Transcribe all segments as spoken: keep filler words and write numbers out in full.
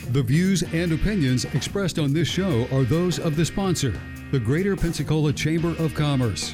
The views and opinions expressed on this show are those of the sponsor, the Greater Pensacola Chamber of Commerce.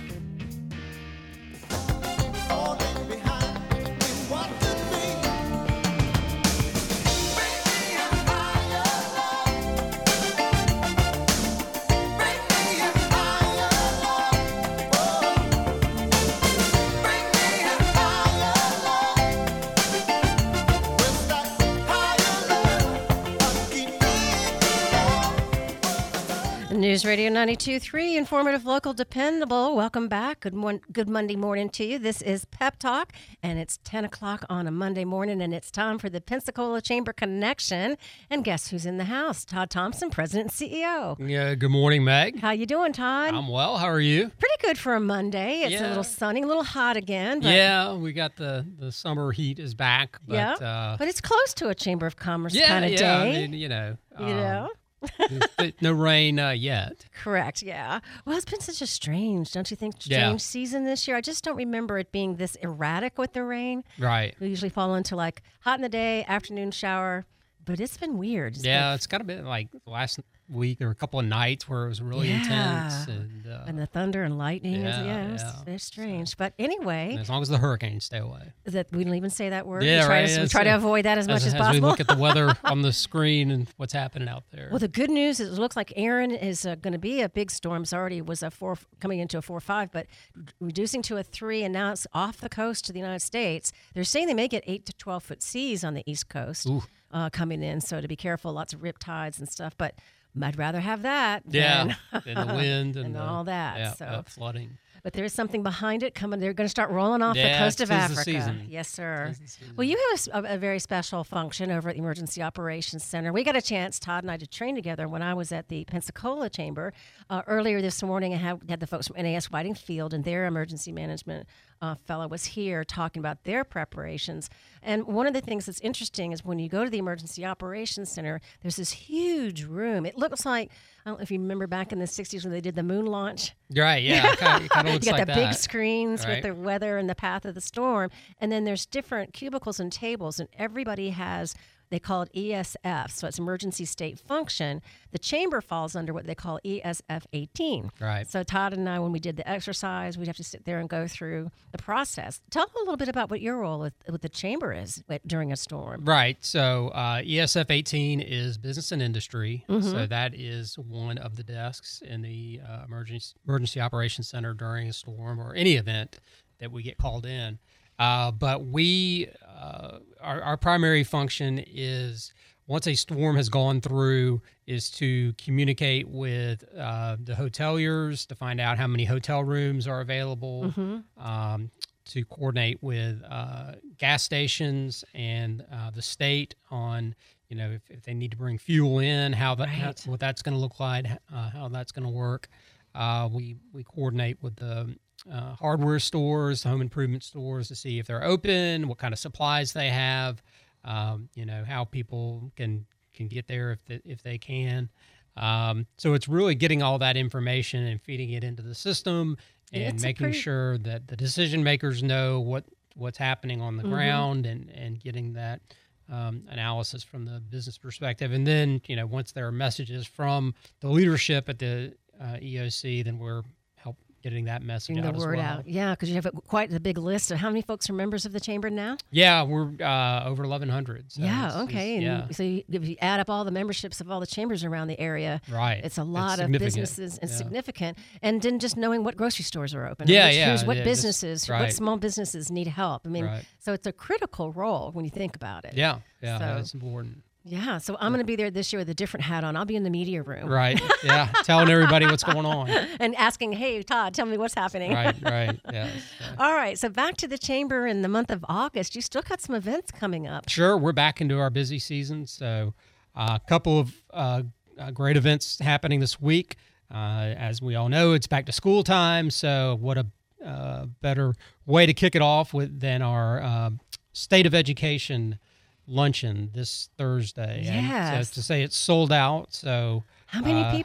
News Radio ninety-two point three, informative, local, dependable. Welcome back. Good mon- good Monday morning to you. This is Pep Talk, and it's ten o'clock on a Monday morning, and it's time for the Pensacola Chamber Connection. And guess who's in the house? Todd Thompson, President and C E O. Yeah. Good morning, Meg. How you doing, Todd? I'm well. How are you? Pretty good for a Monday. It's Yeah. a little sunny, a little hot again. But Yeah, we got the, the summer heat is back. But, yeah, uh, but it's close to a Chamber of Commerce yeah, kind of yeah, day. I mean, you know. you um, know? there's no rain uh, yet. Correct, yeah. Well, it's been such a strange, don't you think, strange Yeah. season this year? I just don't remember it being this erratic with the rain. Right. We usually fall into like hot in the day, afternoon shower, but it's been weird. It's Yeah, been, it's got a bit like last week or a couple of nights where it was really Yeah. intense. And, uh, and the thunder and lightning. is, Yeah, yeah, it was yeah. very strange. But anyway, and as long as the hurricanes stay away. that we don't even say that word. Yeah, we try, right, to, we it's, try to uh, avoid that as, much as as possible. we look at the weather on the screen and what's happening out there. Well, the good news is it looks like Aaron is uh, going to be a big storm. It's already was a four coming into a four five, but reducing to a three, and now it's off the coast to the United States. They're saying they may get eight to twelve foot seas on the East Coast uh, coming in, so to be careful. Lots of rip tides and stuff, but I'd rather have that yeah, than and the wind and, and the, all that. Yeah, so. uh, flooding. But there is something behind it coming. They're going to start rolling off Yeah, the coast of tis the Africa. season. Yes, sir. Tis the season. Well, you have a s- a, a very special function over at the Emergency Operations Center. We got a chance, Todd and I, to train together when I was at the Pensacola Chamber uh, earlier this morning. I had, had the folks from N A S Whiting Field and their emergency management uh, fellow was here talking about their preparations. And one of the things that's interesting is when you go to the Emergency Operations Center, there's this huge room. It looks like, I don't know if you remember back in the sixties when they did the moon launch. Right, yeah. It kind of, it kind of looks You got like the that. big screens right? with the weather and the path of the storm. And then there's different cubicles and tables, and everybody has, they call it E S F, so it's emergency state function. The chamber falls under what they call E S F eighteen. Right. So Todd and I, when we did the exercise, we'd have to sit there and go through the process. Tell them a little bit about what your role with, with the chamber is with, during a storm. Right. So uh, E S F eighteen is business and industry. Mm-hmm. So that is one of the desks in the uh, emergency emergency operations center during a storm or any event that we get called in. Uh, but we, uh, our, our primary function is once a storm has gone through, is to communicate with uh, the hoteliers to find out how many hotel rooms are available. Mm-hmm. Um, to coordinate with uh, gas stations and uh, the state on, you know, if, if they need to bring fuel in, how that, how, Right. what that's going to look like, uh, how that's going to work. Uh, we we coordinate with the uh, hardware stores, home improvement stores to see if they're open, what kind of supplies they have, um, you know, how people can can get there if they, if they can. Um, so it's really getting all that information and feeding it into the system and It's a making pretty- sure that the decision makers know what what's happening on the Mhm. ground and, and getting that um, analysis from the business perspective. And then, you know, once there are messages from the leadership at the uh, E O C, then we're help getting that message Getting out the as word well. out. Yeah, because you have a, quite a big list of how many folks are members of the chamber now? Yeah, we're uh, over eleven hundred. So yeah, it's- okay. it's- And yeah, so you, if you add up all the memberships of all the chambers around the area, right. it's a lot of significant. businesses and Yeah. significant. And then just knowing what grocery stores are open. Yeah, which, yeah, who's- What yeah, just- businesses, what right. small businesses need help. I mean, Right. so it's a critical role when you think about it. Yeah, yeah, So- that's important. Yeah, so I'm going to be there this year with a different hat on. I'll be in the media room. Right. Yeah. Telling everybody what's going on. And asking, hey, Todd, tell me what's happening. Right. Right. Yeah. So- All right, so back to the chamber in the month of August. You still got some events coming up. Sure. We're back into our busy season. So a couple of uh, uh, great events happening this week. Uh, as we all know, it's back to school time. So what a uh, better way to kick it off with than our uh, State of Education luncheon this Thursday. And Yes. so to say it's sold out. So How many uh, people?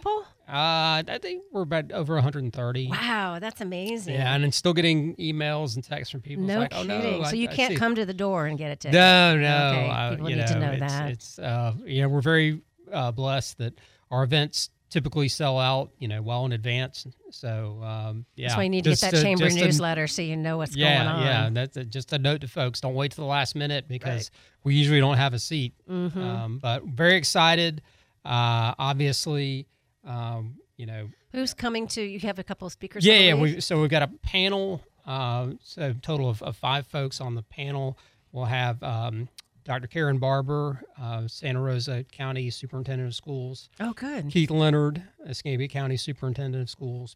Uh, I think we're about over one hundred thirty. Wow, that's amazing. Yeah, and then still getting emails and texts from people. No it's like, kidding. Oh, no, so I, you I can't see. come to the door and get a ticket. No, no. Okay, uh, people you need know, to know it's, that. It's, uh, you know, we're very uh, blessed that our events typically sell out, you know, well in advance. So, um, yeah. That's why you need just to get that a- chamber just a- newsletter so you know what's yeah, going on. Yeah, that's a, just a note to folks. Don't wait to the last minute because we usually don't have a seat. Mm-hmm. Um, but very excited. Uh, obviously, um, you know. Who's coming to? You have a couple of speakers. Yeah, I yeah. believe? We, so we've got a panel. Uh, so a total of, of five folks on the panel. We'll have um, Doctor Karen Barber, uh, Santa Rosa County Superintendent of Schools. Oh, good. Keith Leonard, Escambia County Superintendent of Schools.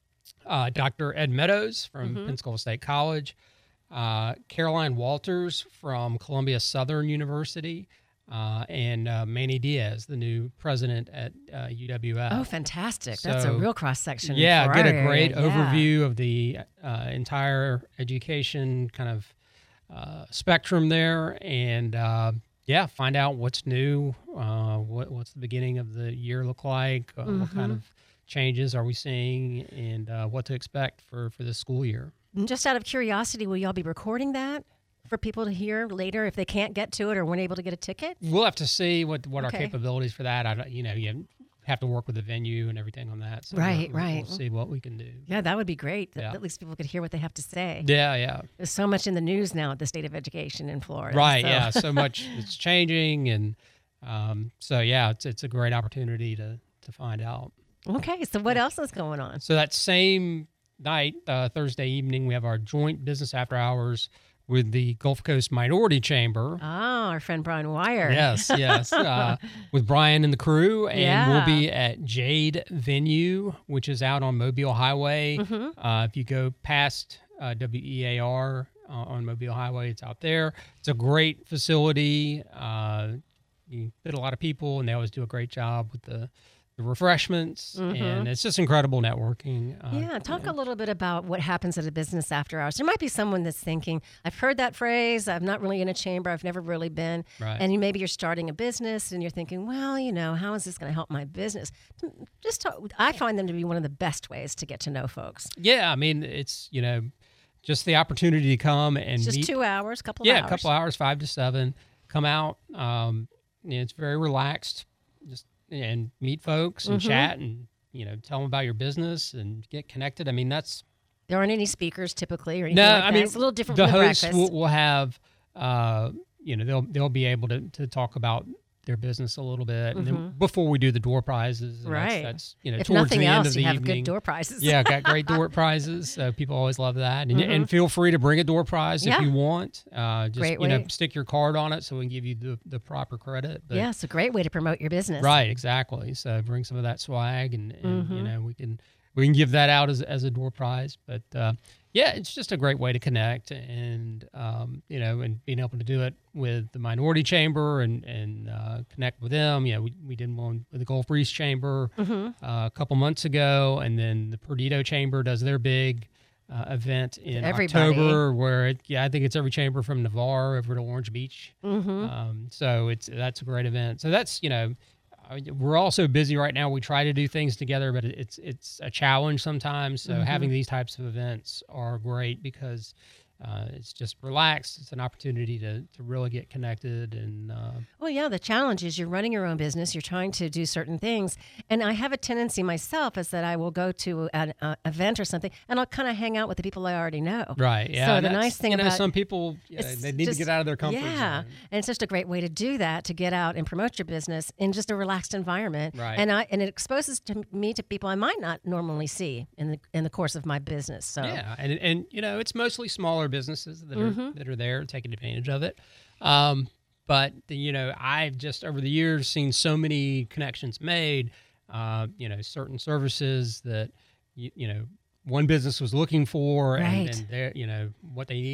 Uh, Doctor Ed Meadows from Mm-hmm. Pensacola State College. Uh, Caroline Walters from Columbia Southern University. Uh, and uh, Manny Diaz, the new president at uh, U W F. Oh, fantastic. That's a So, real cross section. Yeah, for get our a great area. Yeah. overview of the uh, entire education kind of uh, spectrum there, and uh, yeah, find out what's new, uh, what what's the beginning of the year look like, uh, what kind of changes are we seeing, and uh, what to expect for for this school year. And just out of curiosity, will y'all be recording that for people to hear later if they can't get to it or weren't able to get a ticket? We'll have to see what what Okay. our capabilities for that. I don't, you know, you have to work with the venue and everything on that. So Right, we'll, right. We'll see what we can do. Yeah, that would be great. that Yeah. At least people could hear what they have to say. Yeah, yeah. There's so much in the news now at the state of education in Florida. Right. so- Yeah. So much it's changing, and um, so yeah, it's it's a great opportunity to to find out. Okay, so what else is going on? So that same night, uh, Thursday evening, we have our joint business after hours with the Gulf Coast Minority Chamber. Ah, our friend Brian Wire. Yes, yes, uh, with Brian and the crew, and Yeah. we'll be at Jade Venue, which is out on Mobile Highway. Mm-hmm. Uh, if you go past uh, W E A R uh, on Mobile Highway, it's out there. It's a great facility. Uh, you fit a lot of people, and they always do a great job with the, the refreshments, and it's just incredible networking. Uh, Mm-hmm. Yeah, talk a little bit about what happens at a business after hours. There might be someone that's thinking, I've heard that phrase, I'm not really in a chamber, I've never really been. Right. And you, maybe you're starting a business and you're thinking, well, you know, how is this going to help my business? Just talk, I find them to be one of the best ways to get to know folks. Yeah, I mean, it's, you know, just the opportunity to come and It's just meet. two hours, couple of yeah, hours. a couple hours, five to seven. Come out. Um, you know, it's very relaxed. Just and meet folks and Mm-hmm. chat and you know tell them about your business and get connected. I mean, that's There aren't any speakers typically or anything no. like I that. mean, It's a little different the from the hosts breakfast. will, will have. Uh, you know, they'll they'll be able to to talk about their business a little bit, and then before we do the door prizes, and Mm-hmm. Right. That's, that's you know if towards nothing the end else, of the you have evening. good door prizes. Yeah, got great door prizes. So people always love that, and, and feel free to bring a door prize Mm-hmm. Yeah. if you want. Uh, just Great you know, way. stick your card on it so we can give you the, the proper credit. But, Yeah, it's a great way to promote your business. right, exactly. So bring some of that swag, and, and Mm-hmm. you know we can we can give that out as as a door prize. But uh, yeah, it's just a great way to connect, and um, you know, and being able to do it with the Minority Chamber and and uh, connect with them. You know, we we did one with the Gulf Breeze Chamber Mm-hmm. uh, a couple months ago, and then the Perdido Chamber does their big uh, event in Everybody. October, where it, yeah, I think it's every chamber from Navarre over to Orange Beach. Mm-hmm. Um, so it's that's a great event. So that's you know, I- we're all so busy right now. We try to do things together, but it- it's it's a challenge sometimes. So having these types of events are great because uh, it's just relaxed. It's an opportunity to to really get connected and. Uh, Well, yeah, the challenge is you're running your own business, you're trying to do certain things. And I have a tendency myself is that I will go to an uh, event or something and I'll kind of hang out with the people I already know. Right. Yeah. So and the that's- nice thing you know, about some people yeah, it's they need just- to get out of their comfort yeah, zone. and it's just a great way to do that, to get out and promote your business in just a relaxed environment. Right. And I and it exposes to me to people I might not normally see in the in the course of my business. So Yeah, and and you know it's mostly smaller businesses that are Mm-hmm. that are there taking advantage of it. Um, but the, you know, I've just over the years seen so many connections made. Uh, you know, certain services that you, you know one business was looking for, Right. and, and they you know what they need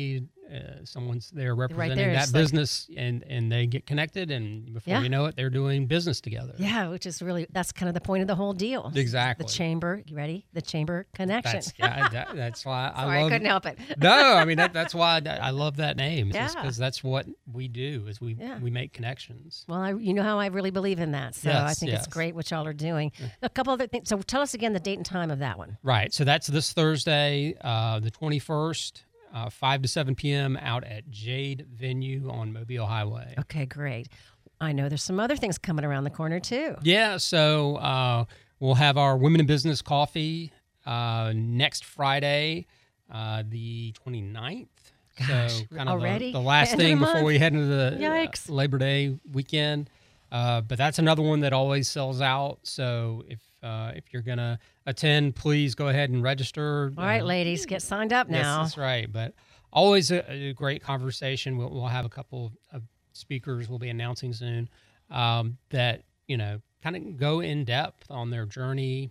uh, someone's there representing there, that it's like- business, and and they get connected, and before Yeah. you know it, they're doing business together. Yeah, which is really, that's kind of the point of the whole deal. Exactly. The chamber, you ready? The chamber connection. That's yeah, that, that's why I Sorry, I love. couldn't help it. No, I mean that, that's why I, I love that name. Yeah. because that's what we do is we Yeah. we make connections. Well, I, you know how I really believe in that. So I Yes, think it's yes. great what y'all are doing. A couple other things. So tell us again the date and time of that one. Right. So that's this Thursday, uh, the twenty-first, uh, five to seven p.m. out at Jade Venue on Mobile Highway. Okay, great. I know there's some other things coming around the corner too. Yeah. So uh, we'll have our Women in Business coffee uh, next Friday, uh, the twenty-ninth. Gosh, so kind of already? the, the last End of the thing before month? we head into the uh, Yikes. Labor Day weekend. Uh, but that's another one that always sells out. So if uh, if you're gonna attend, please go ahead and register. All right, Uh, ladies, get signed up Yes, now. that's right. But always a, a great conversation. We'll, we'll have a couple of speakers we'll be announcing soon um, that, you know, kind of go in depth on their journey,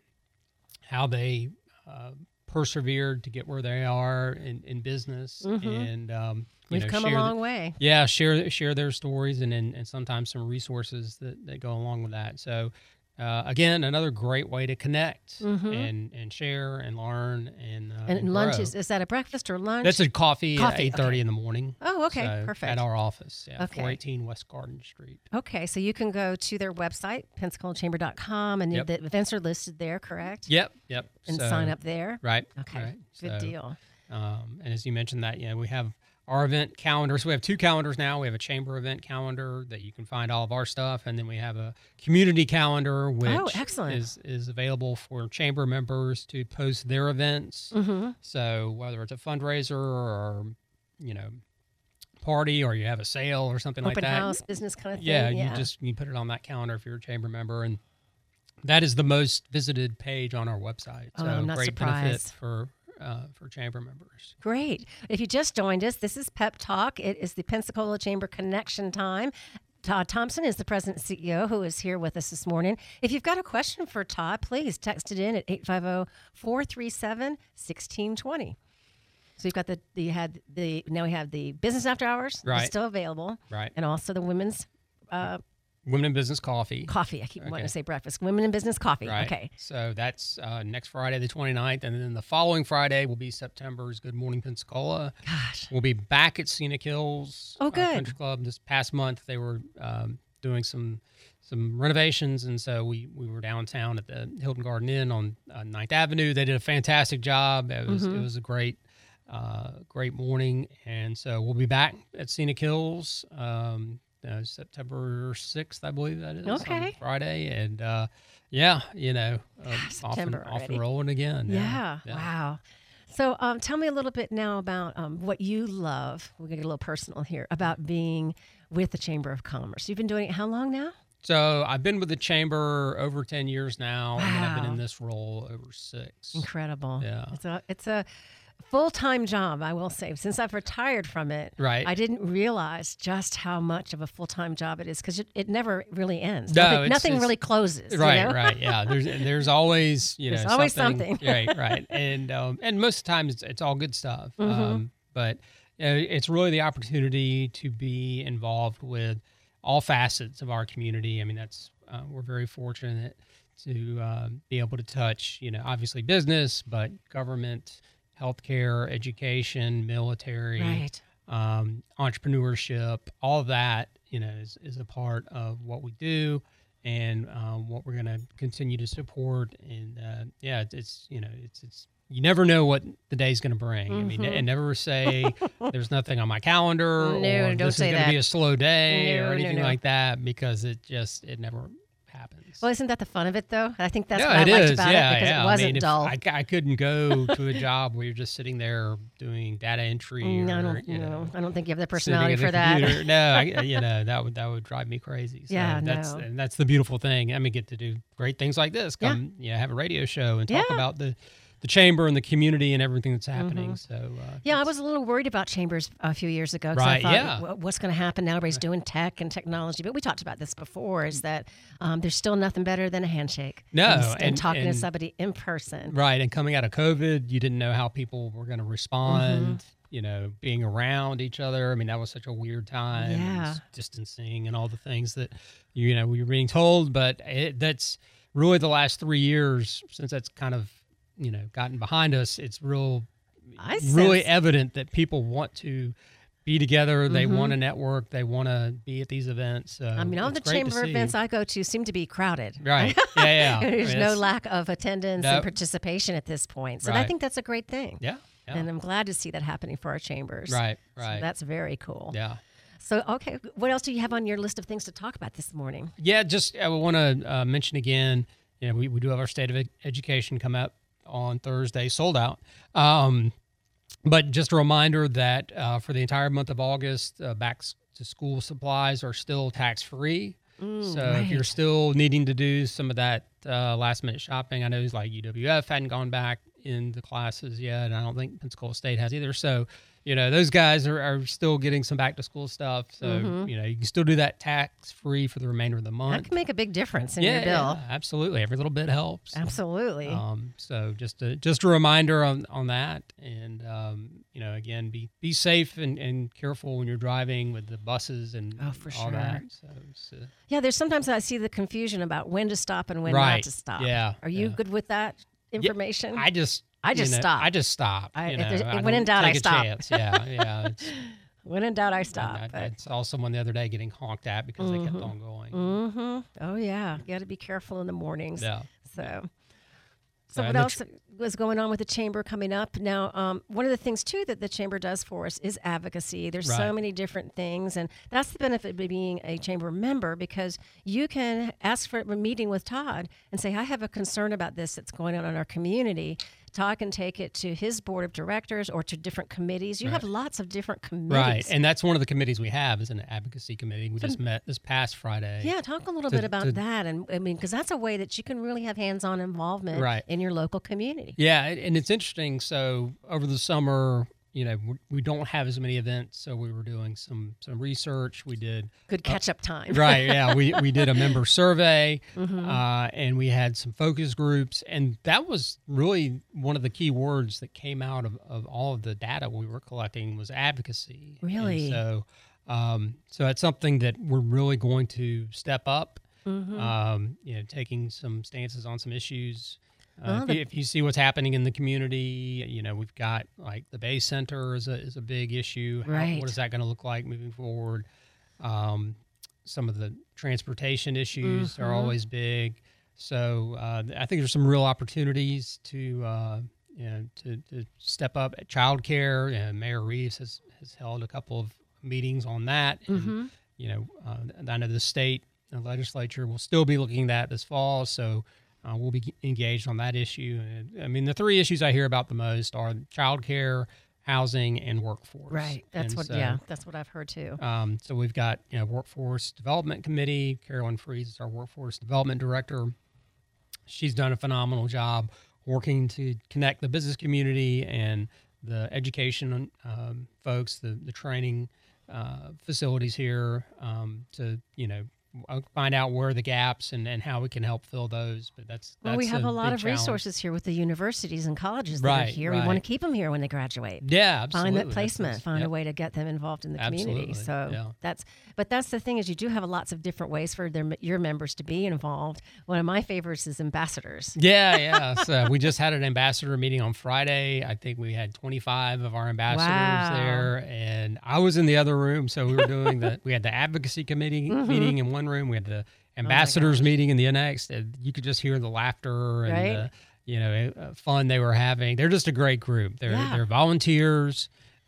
how they uh, persevered to get where they are in, in business. And, um, you We've know, come a share the- long way. yeah, share share their stories and and, and sometimes some resources that, that go along with that. So uh, again, another great way to connect and and share and learn and uh, And lunch grow. is, is that a breakfast or lunch? That's a coffee, at Coffee, eight thirty okay. in the morning. Oh, okay, So, perfect. At our office, yeah, Okay. four eighteen West Garden Street. Okay, so you can go to their website, pensacola chamber dot com, and Yep. the events are listed there, correct? Yep, yep. And So- sign up there. Right. Okay, right. good So, deal. Um, and as you mentioned that, you know, we have our event calendar. So we have two calendars now. We have a chamber event calendar that you can find all of our stuff, and then we have a community calendar, which Oh, excellent. is is available for chamber members to post their events. Mm-hmm. So whether it's a fundraiser or, you know, party, or you have a sale or something Open like that. house, business kind of thing. Yeah, Yeah, you just you put it on that calendar if you're a chamber member, and that is the most visited page on our website. Oh, So I'm not great benefit surprised. for uh, for chamber members. Great. If you just joined us, this is Pep Talk. It is the Pensacola Chamber Connection Time. Todd Thompson is the president and C E O who is here with us this morning. If you've got a question for Todd, please text it in at eight five zero, four three seven, one six two zero. So you've got the, the you had the now we have the business after hours Right. that's still available, Right. and also the women's uh, Women in Business Coffee. coffee. I keep wanting Okay. to say breakfast. Women in business coffee. Right. Okay. So that's uh, next Friday, the twenty-ninth. And then the following Friday will be September's Good Morning Pensacola. Gosh. We'll be back at Scenic Hills Oh, uh, good. Country Club. This past month, they were um, doing some some renovations. And so we, we were downtown at the Hilton Garden Inn on uh, ninth Avenue. They did a fantastic job. It was, Mm-hmm. it was a great, uh, great morning. And so we'll be back at Scenic Hills um, uh, September sixth, I believe that is. on Okay. Friday. And uh, yeah, you know, um, off, and, September off already. and rolling again. Yeah. Wow. So um, tell me a little bit now about um, what you love. We're going to get a little personal here about being with the Chamber of Commerce. You've been doing it how long now? So I've been with the chamber over ten years now, and then I've been Wow. in this role over six. Incredible. Yeah. It's a it's a full-time job, I will say. Since I've retired from it, Right. I didn't realize just how much of a full-time job it is because it, it never really ends. No, nothing it's- nothing it's- really closes. you Right, know? right, yeah. There's there's always you know There's always something, something. right, right, and um, and most of the time it's, it's all good stuff. Mm-hmm. Um, but you know, it's really the opportunity to be involved with all facets of our community. I mean, that's uh, we're very fortunate to um, be able to touch you know obviously business, but government, healthcare, education, military. Right. um, entrepreneurship, all of that, you know, is, is a part of what we do and um, what we're going to continue to support. And uh, yeah, it's, it's, you know, it's, it's, you never know what the day's going to bring. I mean, and never say there's nothing on my calendar No, or don't this say is going to that. be a slow day No, or no, anything no. like that, because it just, it never happens. Well, isn't that the fun of it, though? I think that's yeah, what I it liked is. about yeah, it because yeah. it wasn't I mean, if dull. I, I couldn't go to a job where you're just sitting there doing data entry. no, I or, don't, you no, know, I don't think you have the sitting personality at for a that. computer. No, I, you know that would that would drive me crazy. So Yeah, that's no. and that's the beautiful thing. I mean, get to do great things like this. Come, yeah, have a radio show and talk Yeah. about the the chamber and the community and everything that's happening. So uh, Yeah, I it's- was a little worried about chambers a few years ago. 'cause Right, I thought, yeah. "Wha- what's going to happen now? Everybody's doing tech and technology. But we talked about this before, is that um, there's still nothing better than a handshake. No, and, and and- talking to and- somebody in person. right. And coming out of COVID, you didn't know how people were going to respond. you know, being around each other. I mean, that was such a weird time. Yeah. And distancing and all the things that, you know, we were being told. But it, that's really the last three years since that's kind of, you know, gotten behind us. It's real, I really sense- evident that people want to be together. They Mhm. want to network. They want to be at these events. So I mean, all it's the great to chamber see. events I go to seem to be crowded. Right. Yeah, yeah. There's I mean, no that's- lack of attendance and Nope. participation at this point. So I Right. think that's a great thing. Yeah. Yeah. And I'm glad to see that happening for our chambers. Right. So Right. that's very cool. yeah. So, okay, what else do you have on your list of things to talk about this morning? Yeah, just I want to uh, mention again, you know, we, we do have our State of Ed- Education come up on Thursday, sold out. Um, but just a reminder that uh, for the entire month of August, uh, back to school supplies are still tax-free. Mm, So if you're right. still needing to do some of that uh, last-minute shopping, I know it's like U W F hadn't gone back in the classes yet, and I don't think Pensacola State has either. So, you know, those guys are, are still getting some back-to-school stuff. So, Mhm. you know, you can still do that tax-free for the remainder of the That month. can make a big difference in yeah, your bill. yeah, absolutely. Every little bit helps. Absolutely. Um, so just a, just a reminder on, on that. And, um, you know, again, be, be safe and, and careful when you're driving with the buses and Oh, for all sure. that. So, it's, uh, Yeah, there's sometimes I see the confusion about when to stop and when not Right. to stop. Yeah, Are you yeah. good with that information? I just, I you just know, stop. I just stop. I- you if know, there's- I when in don't doubt, I take a stop. chance. Yeah, yeah. It's, when in doubt, I I, stop. I, but- I saw someone the other day getting honked at because they kept on going. Mm-hmm. Oh yeah, you got to be careful in the mornings. Yeah. So, so Uh, what and the else was going on with the chamber coming up? Now, um, one of the things too that the chamber does for us is advocacy. There's so Right. many different things, and that's the benefit of being a chamber member because you can ask for a meeting with Todd and say, "I have a concern about this that's going on in our community." Todd can take it to his board of directors or to different committees. You have lots of different committees. Right. And that's one of the committees we have is an advocacy committee. We just met this past Friday. Yeah, talk a little to- bit about to- that, and I mean, because that's a way that you can really have hands-on involvement Right. in your local community. Yeah, and and it's interesting. So over the summer, you know, we- we don't have as many events, so we were doing some some research. We did Good catch-up time. right, yeah. We we did a member survey, Mm-hmm. uh, and we had some focus groups, and that was really one of the key words that came out of, of all of the data we were collecting was advocacy. And Really? so, um, so it's something that we're really going to step up. Mm-hmm. Um, you know, taking some stances on some issues. Uh, Well, if, the- you, if you see what's happening in the community, you know, we've got like the Bay Center is a is a big issue. How- Right. what is that going to look like moving forward? Um, some of the transportation issues are Mhm. always big. So uh, I think there's some real opportunities to uh, you know to, to step up at childcare. And Mayor Reeves has, has held a couple of meetings on that. And, Mm-hmm. you know, uh, I know the state legislature will still be looking at that this fall. So uh, we'll be engaged on that issue. And, I mean, the three issues I hear about the most are childcare, housing, and workforce. Right. That's And what. so, yeah, that's what I've heard too. Um, so we've got you know workforce development committee. Carolyn Freeze is our workforce development director. She's done a phenomenal job working to connect the business community and the education um, folks, the the training uh, facilities here um, to you know find out where are the gaps and, and how we can help fill those. But that's, Well, we that's have a, lot big of challenge. resources here with the universities and colleges that are Right, here. We right. want to keep them here when they graduate. Yeah, absolutely. Find that That's- placement, that's- find yep. a way to get them involved in the community. Absolutely, So yeah. that's, but that's the thing is you do have lots of different ways for their, your members to be involved. One of my favorites is ambassadors. Yeah, yeah. So we just had an ambassador meeting on Friday. I think we had twenty-five of our ambassadors Wow. there, and I was in the other room. So we were doing the we had the advocacy committee Mm-hmm. meeting in one room. We had Oh the ambassadors meeting in the next. And you could just hear the laughter and Right. the you know uh, fun they were having. They're just a great group. They're Yeah. they're volunteers.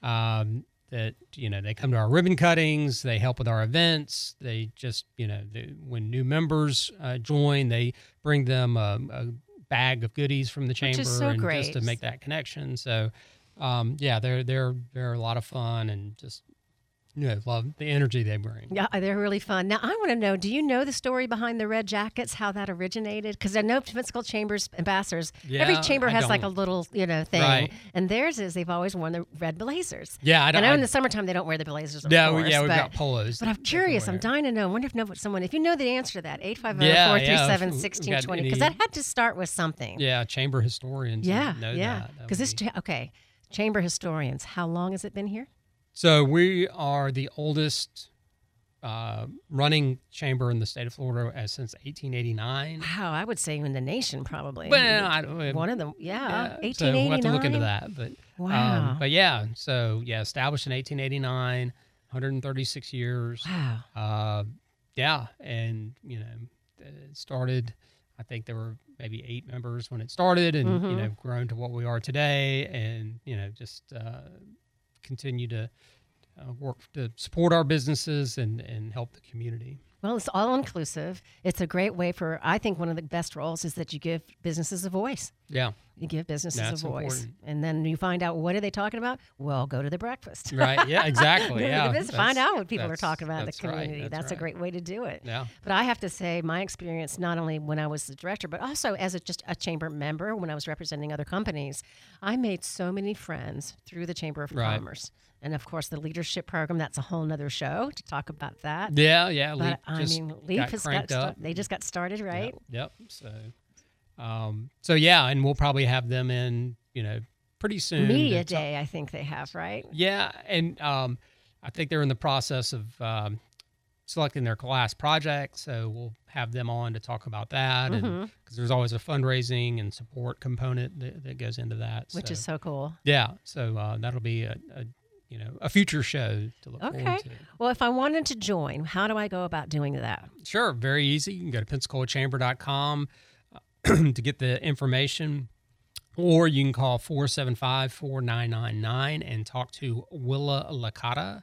Um, that you know they come to our ribbon cuttings. They help with our events. They just you know they, when new members uh, join, they bring them a, a bag of goodies from the chamber is so and great. just to make that connection. So um, yeah, they're they're they're a lot of fun and just you know love the energy they bring. Yeah, they're really fun. Now, I want to know, do you know the story behind the red jackets, how that originated? Because I know Pensacola Chamber's ambassadors, every Yeah, chamber I has like a don't. little, you know, thing. Right. And theirs is they've always worn the red blazers. Yeah, I I don't. know I, in the summertime they don't wear the blazers, of yeah, course. we, yeah, we've but, got polos. But I'm that they can curious. I'm wear. dying to know. I wonder if know what someone, if you know the answer to that, eight five zero, Yeah, four yeah, three if seven, we- one six two two zero. we've got Because any- that had to start with something. Yeah, chamber historians. Yeah, know yeah. that. That Because would this, be- cha- okay. Chamber historians, how long has it been here? So we are the oldest uh, running chamber in the state of Florida as since eighteen eighty-nine. Wow, I would say in the nation probably. Well, I don't, one of them, yeah, yeah, eighteen so eighty-nine. we'll have to look into that. But wow, um, but yeah, so yeah, established in eighteen eighty-nine, one hundred thirty-six years. Wow. Uh, yeah, and you know, it started. I think there were maybe eight members when it started, and Mm-hmm. you know, grown to what we are today, and you know, just uh, continue to uh, work to support our businesses and and help the community. Well, it's all inclusive. It's a great way for, I think one of the best roles is that you give businesses a voice. Yeah, You give businesses That's a voice. important. And then you find out, what are they talking about? Well, go to the breakfast. right. Yeah, exactly. Go to yeah, the business, find That's- out what people are that's- talking about in the that's right, community. That's, a right. great way to do it. Yeah. But I have to say, my experience, not only when I was the director, but also as a, just a chamber member, when I was representing other companies, I made so many friends through the Chamber of Right. Commerce. And of course, the leadership program, that's a whole nother show to talk about that. Yeah, yeah. But Leap I just mean, Leap got has got, cranked sta- up. they just got started, right? Yep. yep. So, um, so yeah, and we'll probably have them in, you know, pretty soon. Media to talk- Day, I think they have, right? Yeah, and um, I think they're in the process of um, selecting their class project, so we'll have them on to talk about that, and Mm-hmm. because there's always a fundraising and support component that, that goes into that, Which so, is so cool. yeah. So uh, that'll be a, a you know a future show to look Okay. forward to. Well, if I wanted to join, how do I go about doing that? Sure, very easy. You can go to pensacola chamber dot com to get the information, or you can call four seven five, four nine nine nine and talk to Willa Licata.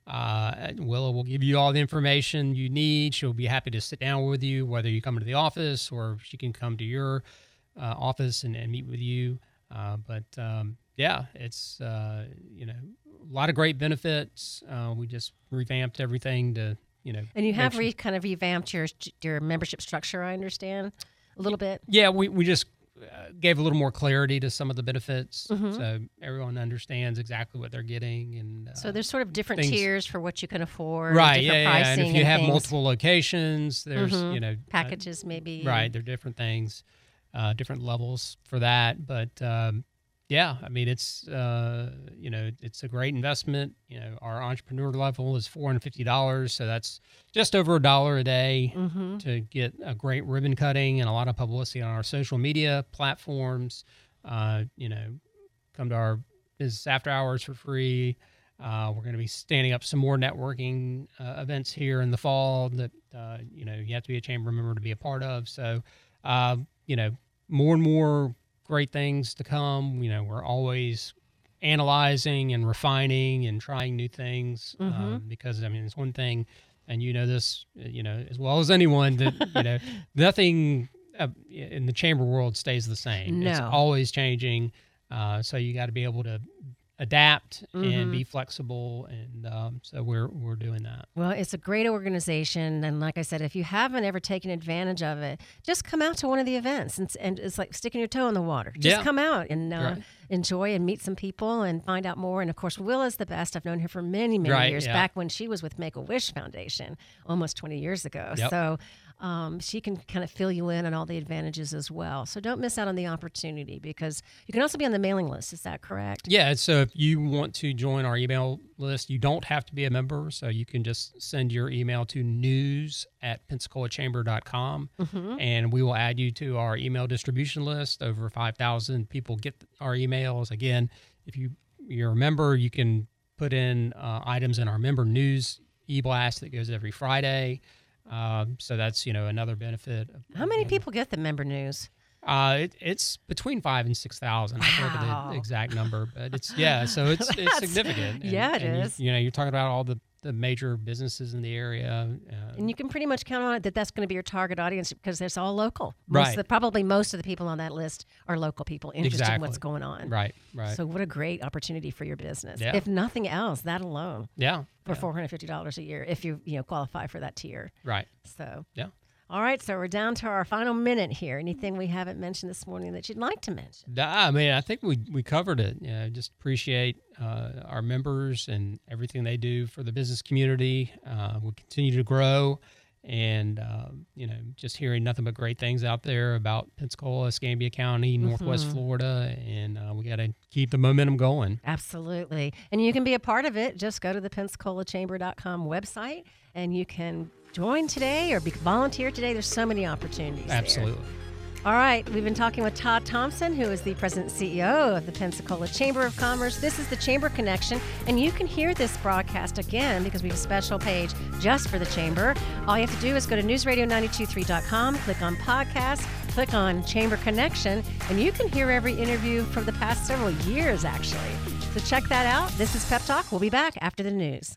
Uh, Willa will give you all the information you need. She'll be happy to sit down with you, whether you come to the office or she can come to your uh, office and, and meet with you. Uh, but um, yeah, it's uh, you know a lot of great benefits. Uh, we just revamped everything to you know. And you make have sure- re- kind of revamped your your membership structure, I understand, a little bit. Yeah, we, we just uh, gave a little more clarity to some of the benefits, Mm-hmm. so everyone understands exactly what they're getting. And uh, So there's sort of different things- tiers for what you can afford, right, different yeah, yeah. pricing, And if you have things. multiple locations, there's Mhm. you know uh, packages, maybe. right, there are different things, uh, different levels for that. But um, yeah, I mean it's uh, you know it's a great investment. You know, our entrepreneur level is four hundred fifty dollars, so that's just over a dollar a day Mm-hmm. to get a great ribbon cutting and a lot of publicity on our social media platforms. Uh, you know, come to our business after hours for free. Uh, we're going to be standing up some more networking uh, events here in the fall that, uh, you know, you have to be a chamber member to be a part of. So, uh, you know, more and more great things to come. You know, we're always analyzing and refining and trying new things Mm-hmm. um, because, I mean, it's one thing, and you know this, you know, as well as anyone, that, you know, nothing uh, in the chamber world stays the same. It's No. always changing. Uh, so you got to be able to adapt Mm-hmm. and be flexible, and um, so we're we're doing that. Well, it's a great organization, and like I said, if you haven't ever taken advantage of it, just come out to one of the events, and, and it's like sticking your toe in the water. Just Yeah. come out and uh, Right. enjoy and meet some people and find out more. And of course, Willa's the best. I've known her for many, many Right, years, yeah. back when she was with Make a Wish Foundation, almost twenty years ago. Yep. So um, she can kind of fill you in on all the advantages as well. So don't miss out on the opportunity, because you can also be on the mailing list. Is that correct? Yeah, so if you want to join our email list, you don't have to be a member. So you can just send your email to news at pensacola chamber dot com, Mm-hmm. and we will add you to our email distribution list. Over five thousand people get our emails. Again, if you, you're a member, you can put in uh, items in our member news e-blast that goes every Friday. Um, so that's, you know, another benefit. Of, How many people get the member news? Uh, it, it's between five and six thousand. I can't remember Wow. the exact number, but it's yeah. So it's it's That's- significant. And, yeah, it and you- is. You, know, you're talking about all the, the major businesses in the area. Uh, And you can pretty much count on it that that's going to be your target audience, because it's all local. Most Right. Of the, probably most of the people on that list are local people interested in what's Exactly. going on. right, right. So what a great opportunity for your business. Yeah. If nothing else, that alone yeah, for yeah, four hundred fifty dollars a year, if you you know qualify for that tier. right. So Yeah. all right, so we're down to our final minute here. Anything we haven't mentioned this morning that you'd like to mention? I mean, I think we we covered it. You know, just appreciate uh, our members and everything they do for the business community. Uh, we continue to grow, and uh, you know, just hearing nothing but great things out there about Pensacola, Escambia County, Northwest Mm-hmm. Florida, and uh, we got to keep the momentum going. Absolutely. And you can be a part of it. Just go to the pensacola chamber dot com website and you can join today or be volunteer today. There's so many opportunities there. Absolutely. All right, we've been talking with Todd Thompson, who is the president and C E O of the Pensacola Chamber of Commerce. This is the Chamber Connection, and you can hear this broadcast again because we have a special page just for the Chamber. All you have to do is go to news radio nine two three dot com, click on podcast, click on Chamber Connection, and you can hear every interview from the past several years, actually. So check that out. This is Pep Talk. We'll be back after the news.